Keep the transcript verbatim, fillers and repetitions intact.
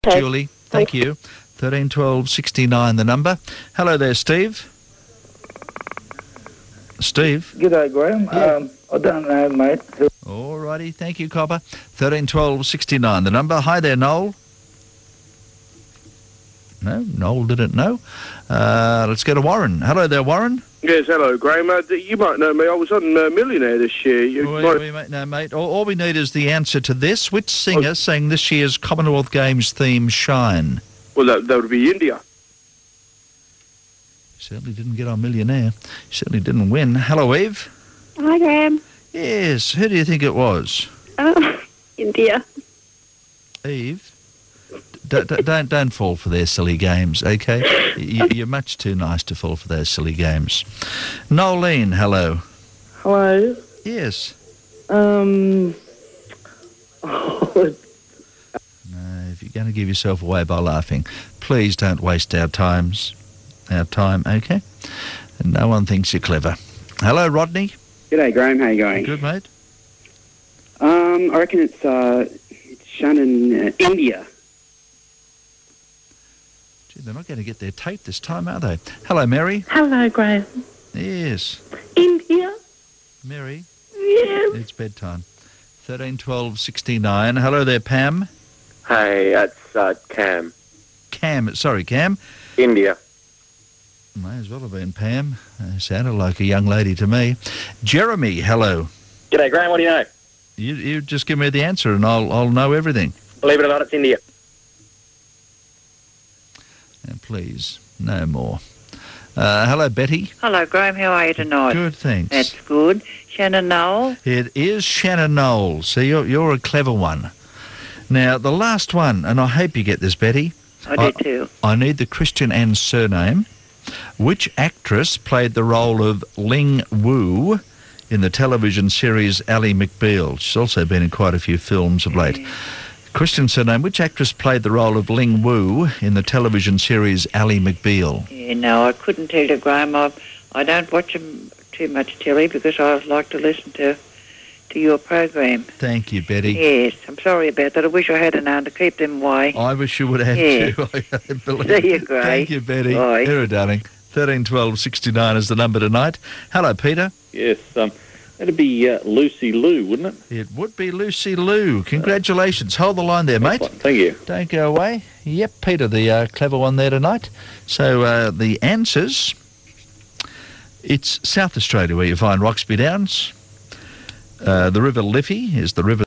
Okay. Julie, thank you. thirteen twelve sixty-nine the number. Hello there, Steve. Steve. G'day, Graham. Yeah. Um, I don't know, mate. All righty, thank you, Copper. thirteen twelve sixty-nine the number. Hi there, Noel. No, Noel didn't know. Uh, let's go to Warren. Hello there, Warren. Yes, hello, Graham. Uh, you might know me. I was on uh, Millionaire this year. You Well, might... we, mate, no, mate. All, all we need is the answer to this. Which singer sang this year's Commonwealth Games theme, Shine? Well, that, that would be India. Certainly didn't get on Millionaire. Certainly didn't win. Hello, Eve. Hi, Graham. Yes, who do you think it was? Oh, India. Eve? D- d- don't don't fall for their silly games, okay? You, you're much too nice to fall for those silly games. Nolene, hello. Hello. Yes. Um. No, if you're going to give yourself away by laughing, please don't waste our times, our time, okay? And no one thinks you're clever. Hello, Rodney. G'day, Graham. How you going? Good, mate. Um, I reckon it's uh, it's Shannon, uh, India. Gee, they're not going to get their tape this time, are they? Hello, Mary. Hello, Graham. Yes. India. Mary, Yes. it's bedtime. thirteen twelve sixty-nine. Hello there, Pam. Hey, that's uh, Cam. Cam, sorry, Cam. India. May as well have been Pam. Uh, sounded like a young lady to me. Jeremy, hello. G'day, Graham. What do you know? You you just give me the answer and I'll I'll know everything. Believe it or not, it's India. And please, no more. Uh, hello, Betty. Hello, Graham. How are you tonight? Good, thanks. That's good. Shannon Noel. It is Shannon Knowles. See, you're you're a clever one. Now, the last one, and I hope you get this, Betty. I do too. I need the Christian and surname. Which actress played the role of Ling Wu in the television series Ally McBeal? She's also been in quite a few films of late. Yeah. Christian surname. Which actress played the role of Ling Wu in the television series Ally McBeal? Yeah, no, I couldn't tell you, Graham. I, I don't watch 'em too much telly because I like to listen to to your program. Thank you, Betty. Yes, I'm sorry about that. I wish I had known to keep them away. I wish you would have Yeah. too. I believe. See you, Gray. Thank you, Betty. Bye. Here, darling. thirteen twelve sixty-nine is the number tonight. Hello, Peter. Yes, um, that'd be uh, Lucy Liu, wouldn't it? It would be Lucy Liu. Congratulations. Hold the line there, mate. Thank you. Don't go away. Yep, Peter, the uh, clever one there tonight. So uh, the answers, it's South Australia where you find Roxby Downs. Uh, the River Liffey is the river